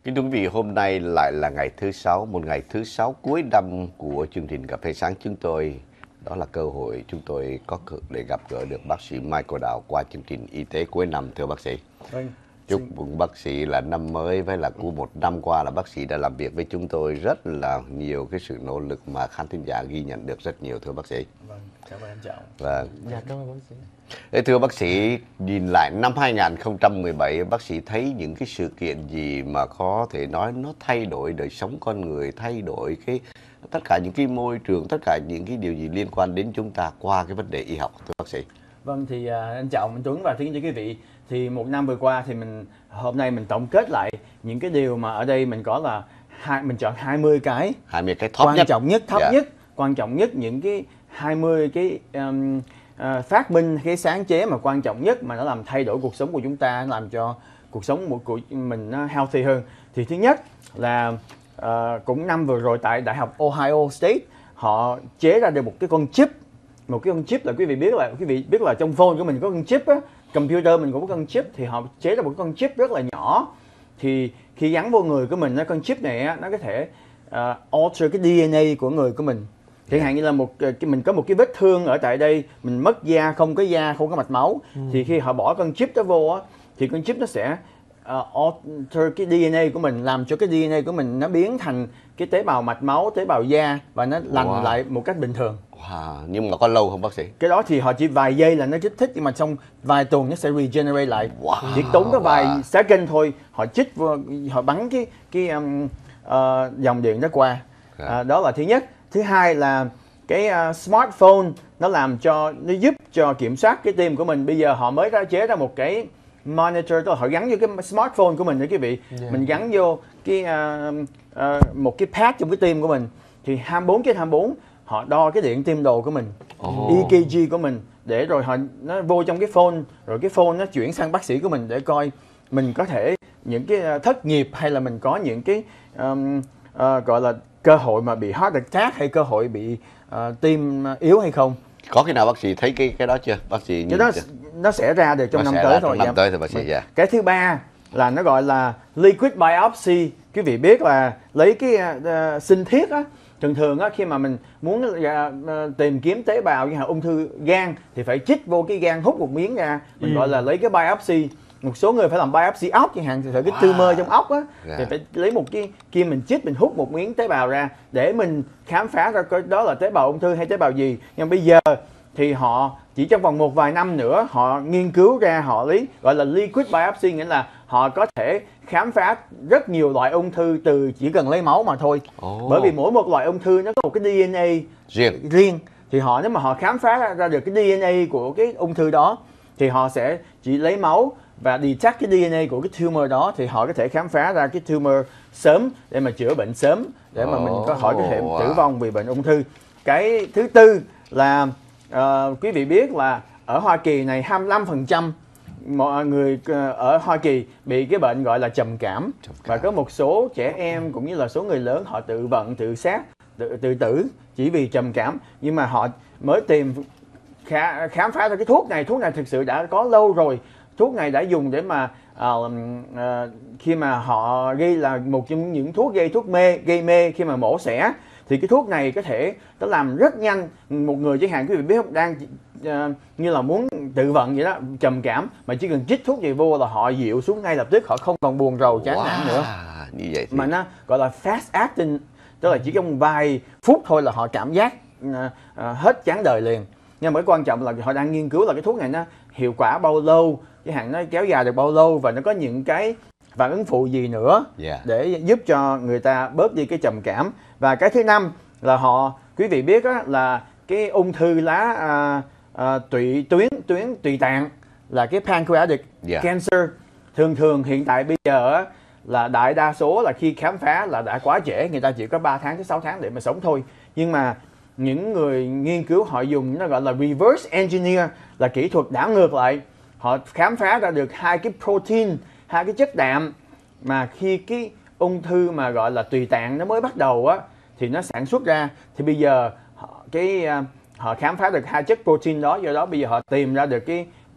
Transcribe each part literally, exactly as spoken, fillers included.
Kính thưa quý vị, hôm nay lại là ngày thứ sáu, một ngày thứ sáu cuối năm của chương trình Cà phê sáng chúng tôi. Đó là cơ hội chúng tôi có cơ để gặp gỡ được bác sĩ Michael Đào qua chương trình Y tế cuối năm, thưa bác sĩ. Vâng. Chúc mừng bác sĩ là năm mới với là của một năm qua là bác sĩ đã làm việc với chúng tôi rất là nhiều cái sự nỗ lực mà khán thính giả ghi nhận được rất nhiều, thưa bác sĩ. Vâng, cảm ơn anh Trọng. Vâng. Dạ, cảm ơn bác sĩ. Thế thưa bác sĩ, nhìn lại năm hai nghìn không trăm mười bảy, bác sĩ thấy những cái sự kiện gì mà có thể nói nó thay đổi đời sống con người, thay đổi cái tất cả những cái môi trường, tất cả những cái điều gì liên quan đến chúng ta qua cái vấn đề y học, thưa bác sĩ? Vâng, thì à, anh Trọng, anh Tuấn và kính thưa quý vị, thì một năm vừa qua thì mình hôm nay mình tổng kết lại những cái điều mà ở đây mình có là hai mình chọn hai mươi cái hai mươi cái top quan nhất. trọng nhất, top Dạ. nhất, quan trọng nhất, những cái hai mươi cái um, à, phát minh, cái sáng chế mà quan trọng nhất mà nó làm thay đổi cuộc sống của chúng ta, nó làm cho cuộc sống của, của mình nó healthy hơn. Thì thứ nhất là à, cũng năm vừa rồi tại Đại học Ohio State họ chế ra được một cái con chip. Một cái con chip là quý vị biết là quý vị biết là trong phone của mình có con chip á, computer mình cũng có con chip, thì họ chế ra một con chip rất là nhỏ. Thì khi gắn vô người của mình, con chip này á, nó có thể uh, alter cái đê en a của người của mình. Chẳng hạn như là một cái mình có một cái vết thương ở tại đây, mình mất da, không có da, không có mạch máu, ừ. thì khi họ bỏ con chip đó vô á, thì con chip nó sẽ uh, alter cái đê en a của mình, làm cho cái đê en a của mình nó biến thành cái tế bào mạch máu, tế bào da và nó lành wow. lại một cách bình thường. Wow. Nhưng mà có lâu không bác sĩ? Cái đó thì họ chỉ vài giây là nó kích thích, nhưng mà trong vài tuần nó sẽ regenerate lại. Wow. Chỉ tốn có vài wow. second thôi, họ chích vô, họ bắn cái cái um, uh, dòng điện đó qua. Okay. Uh, đó là thứ nhất. Thứ hai là cái uh, smartphone nó làm cho nó giúp cho kiểm soát cái tim của mình. Bây giờ họ mới ra chế ra một cái monitor, họ gắn vô cái smartphone của mình nữa quý vị. Yeah. Mình gắn vô cái uh, uh, một cái pad trong cái tim của mình, thì hai mươi bốn trên hai mươi bốn họ đo cái điện tim đồ của mình, oh. e ca giê của mình, để rồi họ nó vô trong cái phone, rồi cái phone nó chuyển sang bác sĩ của mình để coi mình có thể những cái thất nghiệp hay là mình có những cái um, uh, gọi là cơ hội mà bị heart attack hay cơ hội bị uh, tim yếu hay không. Có khi nào bác sĩ thấy cái cái đó chưa? Bác sĩ cái đó chưa? Nó sẽ ra được trong nó năm tới thôi. Năm tới thì bác sĩ. Yeah. Cái thứ ba là nó gọi là liquid biopsy. Quý vị biết là lấy cái uh, sinh thiết á. Thường thường á, khi mà mình muốn uh, tìm kiếm tế bào như là ung thư gan thì phải chích vô cái gan, hút một miếng ra, mình ừ. gọi là lấy cái biopsy. Một số người phải làm biopsy óc chẳng hạn, thì cái wow. tumor trong óc á, yeah. thì phải lấy một cái kim mình chích, mình hút một miếng tế bào ra để mình khám phá ra coi đó là tế bào ung thư hay tế bào gì. Nhưng bây giờ thì họ chỉ trong vòng một vài năm nữa họ nghiên cứu ra, họ lấy gọi là liquid biopsy, nghĩa là họ có thể khám phá rất nhiều loại ung thư từ chỉ cần lấy máu mà thôi. Oh. Bởi vì mỗi một loại ung thư nó có một cái đê en a riêng. riêng. Thì họ nếu mà họ khám phá ra, ra được cái đê en a của cái ung thư đó, thì họ sẽ chỉ lấy máu và detect cái đê en a của cái tumor đó, thì họ có thể khám phá ra cái tumor sớm để mà chữa bệnh sớm, để mà oh. mình có hỏi có thể wow. tử vong vì bệnh ung thư. Cái thứ tư là uh, quý vị biết là ở Hoa Kỳ này hai mươi lăm phần trăm mọi người ở Hoa Kỳ bị cái bệnh gọi là trầm cảm. trầm cảm và có một số trẻ em cũng như là số người lớn họ tự vận, tự sát, tự, tự tử chỉ vì trầm cảm. Nhưng mà họ mới tìm khá, khám phá ra cái thuốc này. Thuốc này thực sự đã có lâu rồi. Thuốc này đã dùng để mà uh, uh, khi mà họ ghi là một trong những thuốc gây thuốc mê, gây mê khi mà mổ xẻ, thì cái thuốc này có thể nó làm rất nhanh. Một người chẳng hạn quý vị biết không, đang uh, như là muốn tự vận vậy đó, trầm cảm, mà chỉ cần chích thuốc gì vô là họ dịu xuống ngay lập tức, họ không còn buồn rầu chán wow. nản nữa. Như vậy thì... mà nó gọi là fast acting, tức là chỉ trong vài phút thôi là họ cảm giác uh, uh, hết chán đời liền. Nhưng mà cái quan trọng là họ đang nghiên cứu là cái thuốc này nó hiệu quả bao lâu, cái hạn nó kéo dài được bao lâu, và nó có những cái phản ứng phụ gì nữa yeah. để giúp cho người ta bớt đi cái trầm cảm. Và cái thứ năm là họ, quý vị biết á, là cái ung thư lá à, à, tụy tuyến tuyến tùy tạng là cái pancreatic yeah. cancer. Thường thường hiện tại bây giờ á, là đại đa số là khi khám phá là đã quá trễ, người ta chỉ có ba tháng tới sáu tháng để mà sống thôi. Nhưng mà những người nghiên cứu họ dùng nó gọi là reverse engineer, là kỹ thuật đảo ngược lại. Họ khám phá ra được hai cái protein, hai cái chất đạm mà khi cái ung thư mà gọi là tùy tạng nó mới bắt đầu á thì nó sản xuất ra. Thì bây giờ họ, cái họ khám phá được hai chất protein đó, do đó bây giờ họ tìm ra được cái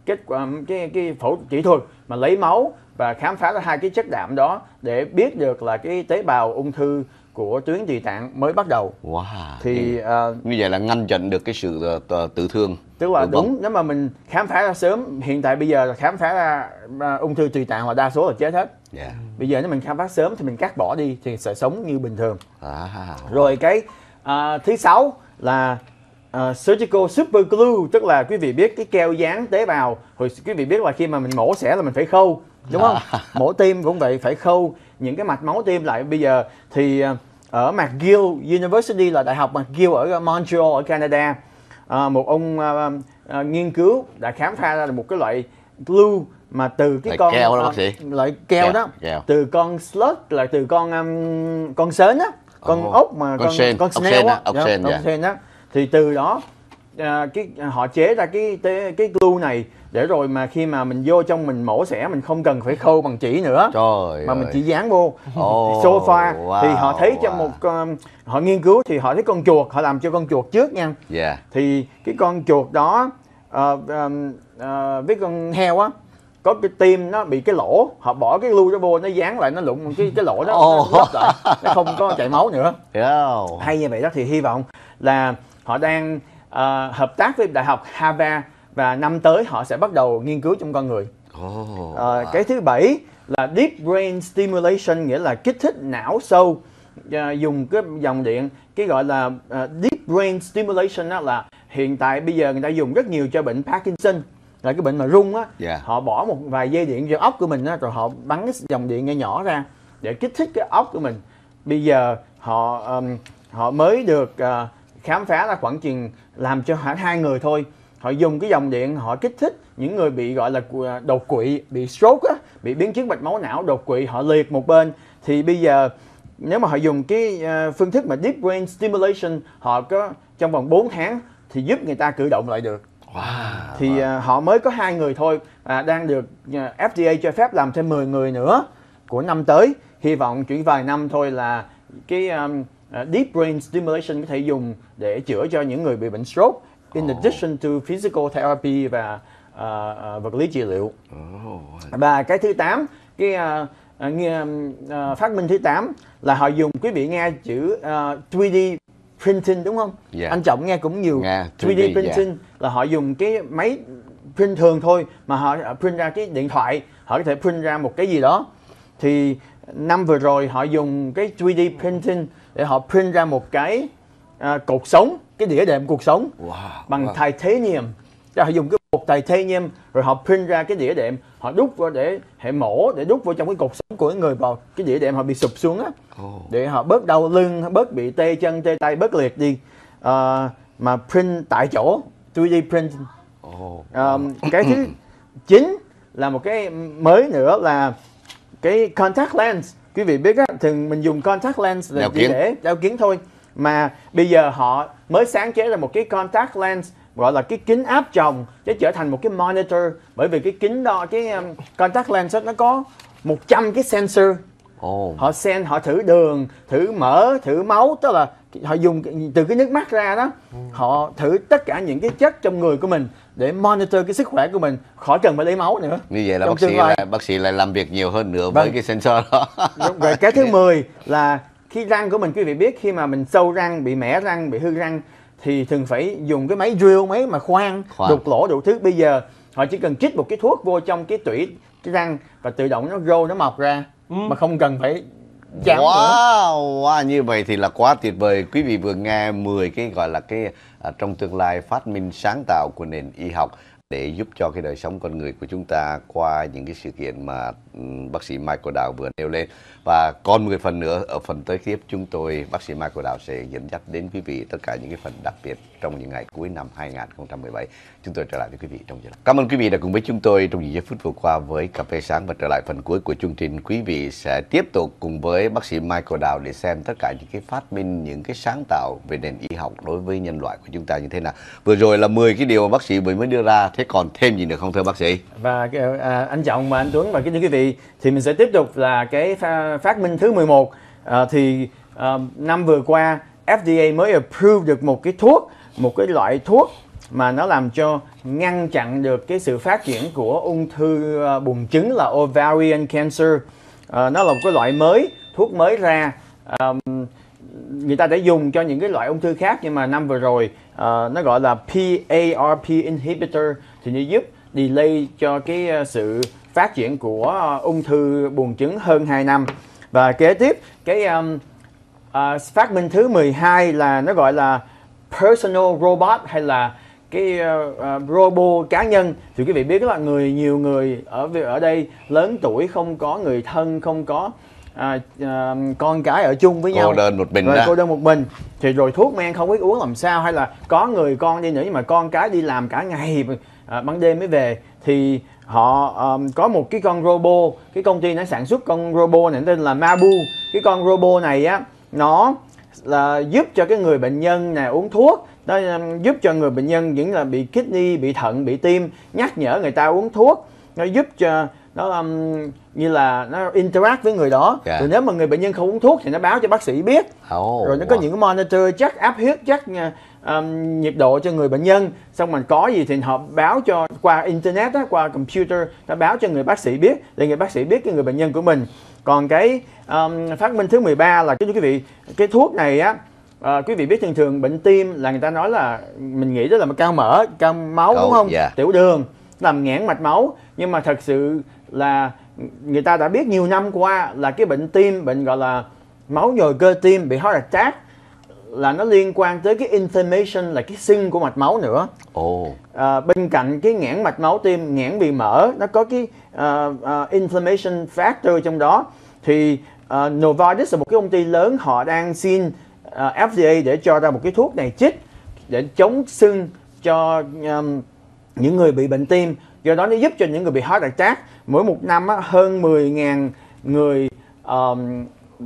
kết quả cái cái phẫu kỹ thuật mà lấy máu và khám phá ra hai cái chất đạm đó để biết được là cái tế bào ung thư của tuyến tùy tạng mới bắt đầu. Wow. Thì uh, như vậy là ngăn chặn được cái sự uh, tự thương. Tức là đúng, vâng. Nếu mà mình khám phá ra sớm, hiện tại bây giờ là khám phá ra uh, ung thư tùy tạng là đa số là chết hết. Yeah. Bây giờ nếu mình khám phá sớm thì mình cắt bỏ đi thì sẽ sống như bình thường. À, wow. Rồi cái uh, thứ sáu là uh, surgical super glue, tức là quý vị biết cái keo dán tế bào. Hồi quý vị biết là khi mà mình mổ xẻ là mình phải khâu, đúng không? À. Mổ tim cũng vậy, phải khâu những cái mạch máu tim lại. Bây giờ thì uh, ở McGill University là đại học McGill ở Montreal ở Canada, uh, một ông uh, uh, nghiên cứu đã khám phá ra một cái loại glue mà từ cái loại con keo đó, uh, bác sĩ. loại keo, keo đó keo. Từ con slug, là từ con um, con sến á, con oh. ốc mà con con sen, con snail á, ốc sen, con sen á, thì từ đó uh, cái họ chế ra cái cái, cái glue này để rồi mà khi mà mình vô trong mình mổ xẻ mình không cần phải khâu bằng chỉ nữa. Trời mà ơi. Mình chỉ dán vô oh, sofa wow, thì họ thấy cho wow. một um, họ nghiên cứu thì họ thấy con chuột, họ làm cho con chuột trước nha. Yeah. Thì cái con chuột đó uh, um, uh, với con heo á có cái tim nó bị cái lỗ, họ bỏ cái glue đó vô nó dán lại, nó lụng cái cái lỗ đó oh. nó lấp lại, nó không có chảy máu nữa. Yeah. Hay như vậy đó, thì hy vọng là họ đang uh, hợp tác với đại học Harvard và năm tới họ sẽ bắt đầu nghiên cứu trong con người. Oh, wow. uh, cái thứ bảy là deep brain stimulation, nghĩa là kích thích não sâu, uh, dùng cái dòng điện, cái gọi là uh, deep brain stimulation đó, là hiện tại bây giờ người ta dùng rất nhiều cho bệnh Parkinson, là cái bệnh mà rung á. Yeah. Họ bỏ một vài dây điện vào óc của mình á, rồi họ bắn cái dòng điện nhỏ nhỏ ra để kích thích cái óc của mình. Bây giờ họ um, họ mới được uh, khám phá ra khoảng chừng làm cho khoảng hai người thôi. Họ dùng cái dòng điện họ kích thích những người bị gọi là đột quỵ, bị stroke á, bị biến chứng mạch máu não, đột quỵ, họ liệt một bên. Thì bây giờ nếu mà họ dùng cái uh, phương thức mà deep brain stimulation, họ có trong vòng bốn tháng thì giúp người ta cử động lại được. Wow. Thì uh, họ mới có hai người thôi, uh, đang được uh, F D A cho phép làm thêm mười người nữa của năm tới. Hy vọng chỉ vài năm thôi là cái um, uh, deep brain stimulation có thể dùng để chữa cho những người bị bệnh stroke, in addition to physical therapy và uh, uh, vật lý trị liệu. Oh. Và cái thứ tám, cái uh, uh, uh, phát minh thứ tám là họ dùng, quý vị nghe chữ uh, ba D printing đúng không? Yeah. Anh Trọng nghe cũng nhiều. Yeah, ba D printing yeah. là họ dùng cái máy print thường thôi mà họ print ra cái điện thoại, họ có thể print ra một cái gì đó. Thì năm vừa rồi họ dùng cái ba D printing để họ print ra một cái uh, cột sống, cái đĩa đệm cuộc sống wow, bằng wow. titanium. Họ dùng cái bột titanium rồi họ print ra cái đĩa đệm, họ đút vào để hệ mổ, để đút vào trong cái cột sống của người vào cái đĩa đệm họ bị sụp xuống á, oh. để họ bớt đau lưng, bớt bị tê chân, tê tay, bớt liệt đi. Uh, mà print tại chỗ, ba D print. Oh. Uh, cái thứ chín là một cái mới nữa là cái contact lens. Quý vị biết á, thường mình dùng contact lens là chỉ để đeo kiến thôi. Mà bây giờ họ mới sáng chế ra một cái contact lens gọi là cái kính áp tròng để trở thành một cái monitor. Bởi vì cái kính đó, cái um, contact lens đó, nó có một trăm cái sensor. Oh. Họ sen, họ thử đường, thử mỡ, thử máu, tức là họ dùng từ cái nước mắt ra đó, ừ. họ thử tất cả những cái chất trong người của mình để monitor cái sức khỏe của mình, khỏi cần phải lấy máu nữa. Như vậy là bác sĩ lại, bác sĩ lại làm việc nhiều hơn nữa vâng. với cái sensor đó. Rồi cái thứ mười là khi răng của mình, quý vị biết khi mà mình sâu răng, bị mẻ răng, bị hư răng thì thường phải dùng cái máy drill, máy mà khoan, khoan. đục lỗ đủ thứ. Bây giờ họ chỉ cần chích một cái thuốc vô trong cái tủy cái răng và tự động nó grow, nó mọc ra, ừ. mà không cần phải chạm wow, wow, như vậy thì là quá tuyệt vời. Quý vị vừa nghe mười cái gọi là cái à, trong tương lai phát minh sáng tạo của nền y học để giúp cho cái đời sống con người của chúng ta qua những cái sự kiện mà um, bác sĩ Michael Đào vừa nêu lên. Và còn mười phần nữa, ở phần tới tiếp chúng tôi, bác sĩ Michael Đào sẽ dẫn dắt đến quý vị tất cả những cái phần đặc biệt trong những ngày cuối năm hai nghìn không trăm mười bảy. Chúng tôi trở lại với quý vị trong giờ. Cảm ơn quý vị đã cùng với chúng tôi trong những giây phút vừa qua với Cà phê sáng, và trở lại phần cuối của chương trình. Quý vị sẽ tiếp tục cùng với bác sĩ Michael Đào để xem tất cả những cái phát minh, những cái sáng tạo về nền y học đối với nhân loại của chúng ta như thế nào. Vừa rồi là mười cái điều mà bác sĩ vừa mới đưa ra, thế còn thêm gì nữa không thưa bác sĩ? Và à, anh Trọng và anh Tuấn và kính thưa quý vị, thì mình sẽ tiếp tục là cái phát minh thứ mười một. À, thì à, năm vừa qua F D A mới approve được một cái thuốc, một cái loại thuốc mà nó làm cho ngăn chặn được cái sự phát triển của ung thư uh, buồng trứng là ovarian cancer. Uh, nó là một cái loại mới, thuốc mới ra. Um, người ta đã dùng cho những cái loại ung thư khác, nhưng mà năm vừa rồi uh, nó gọi là P A R P inhibitor thì nó giúp delay cho cái uh, sự phát triển của uh, ung thư buồng trứng hơn hai năm. Và kế tiếp cái um, uh, phát minh thứ mười hai là nó gọi là personal robot, hay là cái uh, uh, robot cá nhân. Thì quý vị biết là người nhiều người ở ở đây lớn tuổi, không có người thân, không có À, à, con cái ở chung với nhau, cô đơn một mình rồi ra. cô đơn một mình thì rồi thuốc men không biết uống làm sao, hay là có người con đi nữa nhưng mà con cái đi làm cả ngày, à, ban đêm mới về, thì họ um, có một cái con robot, cái công ty nó sản xuất con robot này tên là Mabu. Cái con robot này á, nó là giúp cho cái người bệnh nhân này uống thuốc, nó um, giúp cho người bệnh nhân những là bị kidney, bị thận, bị tim, nhắc nhở người ta uống thuốc, nó giúp cho nó um, như là nó interact với người đó. Yeah. Rồi nếu mà người bệnh nhân không uống thuốc thì nó báo cho bác sĩ biết. Oh, Rồi nó có wow. những cái monitor chắc áp huyết, chắc um, nhiệt độ cho người bệnh nhân. Xong mình có gì thì họ báo cho qua internet đó, qua computer, nó báo cho người bác sĩ biết, để người bác sĩ biết cái người bệnh nhân của mình. Còn cái um, phát minh thứ mười ba là cái quý vị, cái thuốc này á, uh, quý vị biết thường thường bệnh tim là người ta nói là mình nghĩ đó là một cao mỡ, cao máu, Cao, đúng không? yeah. Tiểu đường làm nghẽn mạch máu, nhưng mà thật sự là người ta đã biết nhiều năm qua là cái bệnh tim, bệnh gọi là máu nhồi cơ tim, bị heart attack, là nó liên quan tới cái inflammation, là cái sưng của mạch máu nữa. Oh. À, bên cạnh cái nghẽn mạch máu tim, nghẽn vì mỡ, nó có cái uh, uh, inflammation factor trong đó. Thì uh, Novartis là một cái công ty lớn, họ đang xin uh, F D A để cho ra một cái thuốc này chích để chống sưng cho um, những người bị bệnh tim. Do đó nó giúp cho những người bị heart attack. Mỗi một năm á, hơn mười nghìn người um,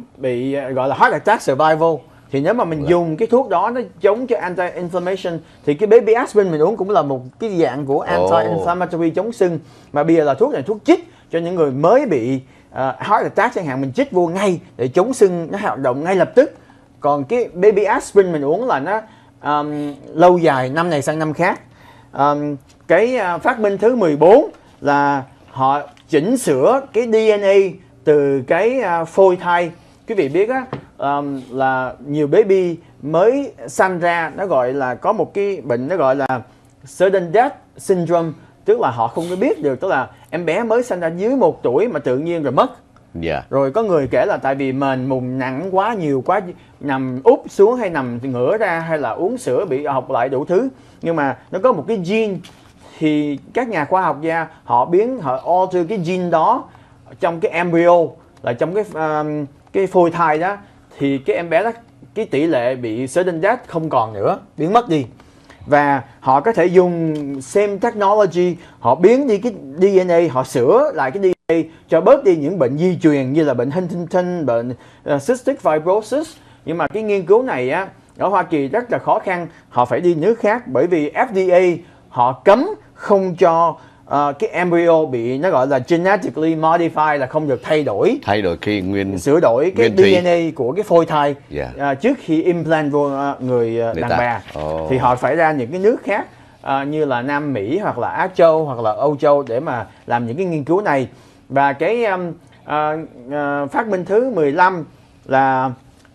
bị gọi là heart attack survival. Thì nếu mà mình dùng cái thuốc đó nó chống cho anti-inflammation, thì cái baby aspirin mình uống cũng là một cái dạng của anti-inflammatory, chống sưng. Mà bây giờ là thuốc này thuốc chích cho những người mới bị uh, heart attack chẳng hạn, mình chích vô ngay để chống sưng, nó hoạt động ngay lập tức. Còn cái baby aspirin mình uống là nó um, lâu dài, năm này sang năm khác. Um, cái uh, phát minh thứ mười bốn là họ chỉnh sửa cái D N A từ cái uh, phôi thai. Quý vị biết á, um, là nhiều baby mới sanh ra nó gọi là có một cái bệnh nó gọi là sudden death syndrome, tức là họ không có biết được, tức là em bé mới sanh ra dưới một tuổi mà tự nhiên rồi mất. Yeah. Rồi có người kể là tại vì mền mùng nặng quá, nhiều quá, nằm úp xuống hay nằm ngửa ra, hay là uống sữa bị học lại đủ thứ. Nhưng mà nó có một cái gene, thì các nhà khoa học gia họ biến, họ alter cái gene đó trong cái embryo, là trong cái um, cái phôi thai đó, thì cái em bé đó, cái tỷ lệ bị sudden death không còn nữa, biến mất đi. Và họ có thể dùng same technology, họ biến đi cái D N A, họ sửa lại cái D N A cho bớt đi những bệnh di truyền như là bệnh Huntington, bệnh uh, cystic fibrosis. Nhưng mà cái nghiên cứu này á, ở Hoa Kỳ rất là khó khăn, họ phải đi nước khác, bởi vì F D A họ cấm không cho uh, cái embryo bị, nó gọi là genetically modified, là không được thay đổi, Thay đổi cái nguyên sửa đổi cái nguyên D N A của cái phôi thai, Yeah. uh, trước khi implant vô uh, người, uh, Người đàn ta. bà. Oh. Thì họ phải ra những cái nước khác, uh, như là Nam Mỹ hoặc là Á Châu hoặc là Âu Châu để mà làm những cái nghiên cứu này. Và cái um, uh, uh, phát minh thứ mười lăm là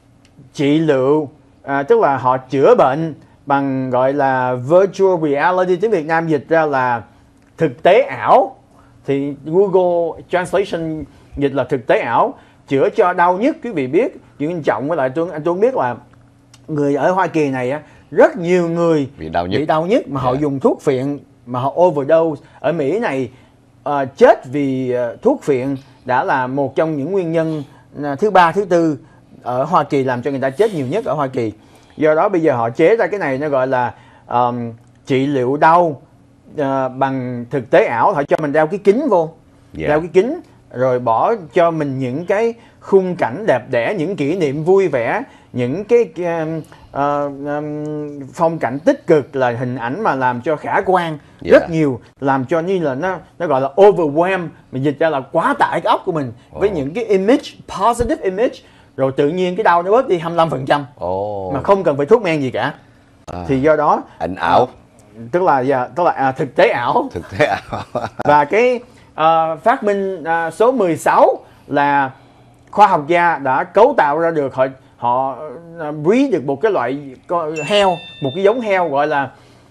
trị liệu, à, tức là họ chữa bệnh bằng gọi là virtual reality, tiếng Việt Nam dịch ra là thực tế ảo. Thì Google Translation dịch là thực tế ảo, chữa cho đau nhức. Quý vị biết, chuyện quan trọng với lại Tuấn, anh Tuấn biết là người ở Hoa Kỳ này á, rất nhiều người bị đau nhức, bị đau nhức mà Yeah. họ dùng thuốc phiện, mà họ overdose. Ở Mỹ này uh, chết vì uh, thuốc phiện đã là một trong những nguyên nhân uh, thứ ba, thứ tư ở Hoa Kỳ làm cho người ta chết nhiều nhất ở Hoa Kỳ. Do đó bây giờ họ chế ra cái này, nó gọi là um, trị liệu đau uh, bằng thực tế ảo. Họ cho mình đeo cái kính vô, Yeah. đeo cái kính rồi bỏ cho mình những cái khung cảnh đẹp đẽ, những kỷ niệm vui vẻ, những cái um, uh, um, phong cảnh tích cực, là hình ảnh mà làm cho khả quan, Yeah. rất nhiều, làm cho như là nó nó gọi là overwhelm, mình dịch ra là quá tải cái óc của mình với Oh. những cái image, positive image, rồi tự nhiên cái đau nó bớt đi hai mươi lăm phần trăm Oh. mà không cần phải thuốc men gì cả. À. Thì do đó Ảnh ảo. tức là dạ, tức là à, thực tế ảo. Thực tế ảo. Và cái uh, phát minh uh, số mười sáu là khoa học gia đã cấu tạo ra được, họ họ uh, breed được một cái loại con heo, một cái giống heo gọi là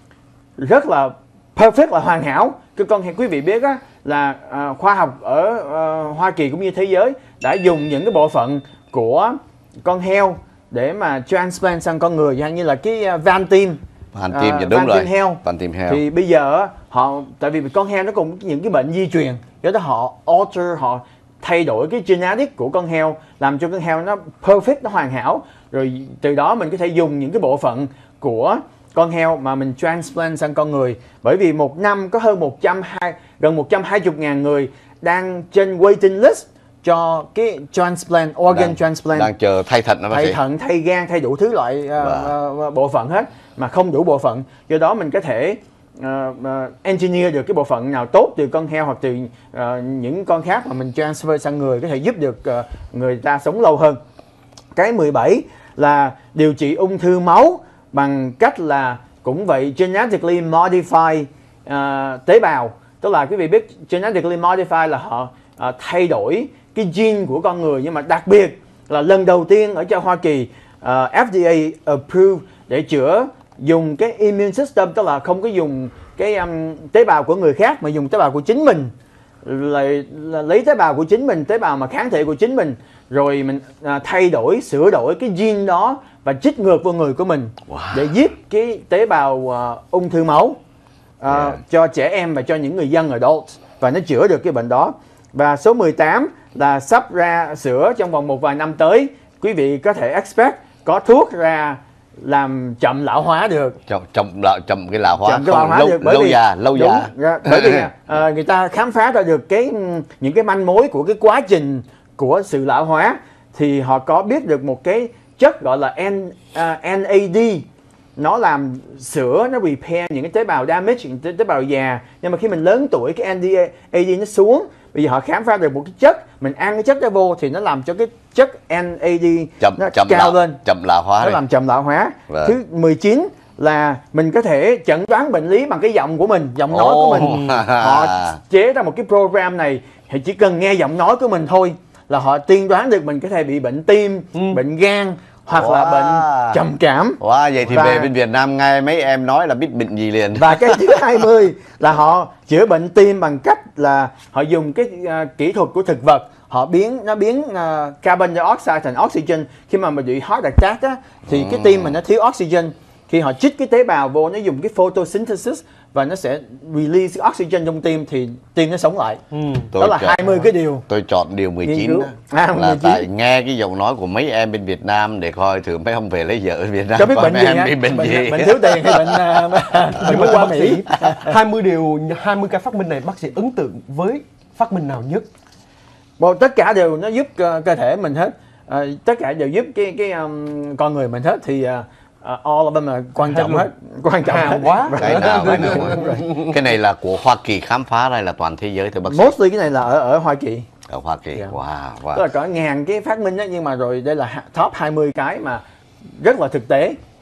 rất là perfect, là hoàn hảo. Cái con heo quý vị biết á, là uh, khoa học ở uh, Hoa Kỳ cũng như thế giới đã dùng những cái bộ phận của con heo để mà transplant sang con người, như là cái uh, van tim. Van tim, uh, đúng van rồi. Tim heo. Van tim heo. Thì bây giờ họ, tại vì con heo nó cũng những cái bệnh di truyền, do đó họ alter, họ thay đổi cái genetic của con heo, làm cho con heo nó perfect, nó hoàn hảo. Rồi từ đó mình có thể dùng những cái bộ phận của con heo mà mình transplant sang con người. Bởi vì một năm có hơn một trăm hai mươi, gần một trăm hai mươi ngàn người đang trên waiting list cho cái transplant, organ đang, transplant. Đang chờ thay thận đó bác sĩ. Thay thận, thay gan, thay đủ thứ loại uh, wow. uh, bộ phận hết, mà không đủ bộ phận. Do đó mình có thể uh, uh, engineer được cái bộ phận nào tốt từ con heo hoặc từ uh, những con khác mà mình transfer sang người, có thể giúp được uh, người ta sống lâu hơn. Cái mười bảy là điều trị ung thư máu bằng cách là cũng vậy, genetically modify uh, tế bào. Tức là quý vị biết genetically modify là họ uh, thay đổi cái gene của con người, nhưng mà đặc biệt là lần đầu tiên ở trong Hoa Kỳ uh, F D A approved để chữa dùng cái immune system, tức là không có dùng cái um, tế bào của người khác mà dùng tế bào của chính mình, là, là lấy tế bào của chính mình, tế bào mà kháng thể của chính mình, rồi mình uh, thay đổi, sửa đổi cái gene đó và trích ngược vào người của mình wow. để giết cái tế bào uh, ung thư máu uh, yeah. cho trẻ em và cho những người dân adult, và nó chữa được cái bệnh đó. Và số mười tám là sắp ra sữa trong vòng một vài năm tới, quý vị có thể expect có thuốc ra làm chậm lão hóa được. Chậm chậm lão chậm cái lão hóa, chậm cái lão hóa lâu, được, bởi lâu vì, già, lâu đúng, già. Bởi vì uh, người ta khám phá ra được cái những cái manh mối của cái quá trình của sự lão hóa, thì họ có biết được một cái chất gọi là N, uh, N A D. Nó làm sữa, nó repair những cái tế bào damage, những tế, tế bào già. Nhưng mà khi mình lớn tuổi, cái N A D nó xuống. Bây giờ họ khám phá được một cái chất, mình ăn cái chất đó vô thì nó làm cho cái chất N A D chậm, nó chậm cao lão, lên, chậm lão hóa, nó này. làm chậm lão hóa. Vâng. Thứ mười chín là mình có thể chẩn đoán bệnh lý bằng cái giọng của mình, giọng nói oh. của mình. Họ chế ra một cái program này, thì chỉ cần nghe giọng nói của mình thôi là họ tiên đoán được mình có thể bị bệnh tim, ừ. bệnh gan, hoặc wow. là bệnh trầm cảm. Wow, vậy thì và, về bên Việt Nam ngay mấy em nói là biết bệnh gì liền. Và cái thứ hai mươi là họ chữa bệnh tim bằng cách là họ dùng cái uh, kỹ thuật của thực vật, họ biến nó biến uh, carbon dioxide thành oxygen. Khi mà mình bị heart attack á, thì ừ. cái tim mình nó thiếu oxygen. Khi họ chích cái tế bào vô, nó dùng cái photosynthesis và nó sẽ release oxygen trong tim, thì tim nó sống lại. Ừ. Đó là chọn, hai mươi cái điều. Tôi chọn điều mười chín đó, à, là mười chín. Tại nghe cái giọng nói của mấy em bên Việt Nam để coi thử mấy ông về lấy vợ ở Việt Nam. Có biết bệnh gì, em bị bệnh bệnh, gì? Bệnh thiếu tiền hay bệnh uh, bệnh qua Mỹ? hai mươi điều, hai mươi cái phát minh này bác sĩ ấn tượng với phát minh nào nhất? Bộ, tất cả đều nó giúp uh, cơ thể mình hết. Uh, tất cả đều giúp cái cái um, con người mình hết, thì uh, Uh, all of them là quan trọng hết, quan trọng hết. Quá. Cái nào cái nào cái này là của Hoa Kỳ khám phá hay là toàn thế giới thưa bác sĩ? Mostly cái này là ở ở Hoa Kỳ. Ở Hoa Kỳ. Yeah. Wow, wow. Tức là có ngàn cái phát minh đó, nhưng mà rồi đây là top hai mươi cái mà rất là thực tế.